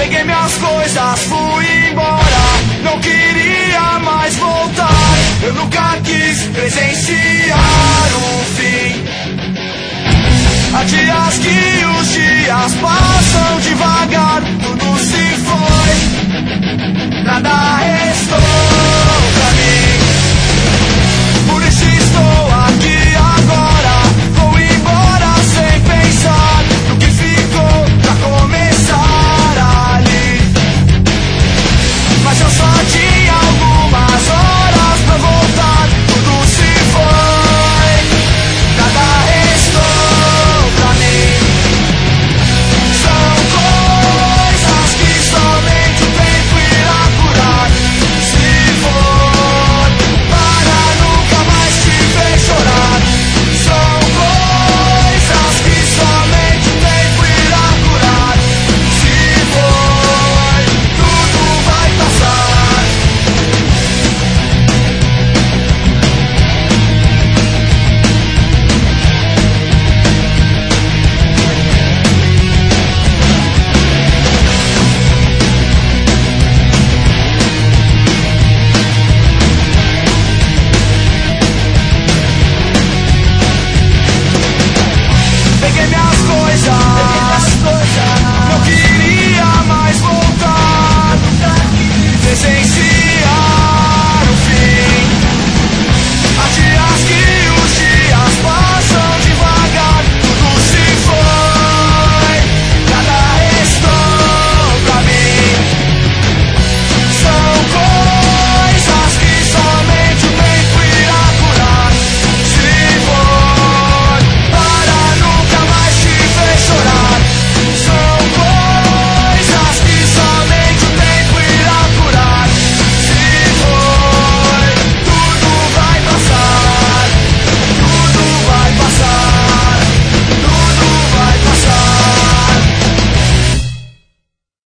Peguei minhas coisas, fui embora. Não queria mais voltar. Eu nunca quis presenciar o fim. Há dias que os dias passam devagar. Tudo se foi, nada restou.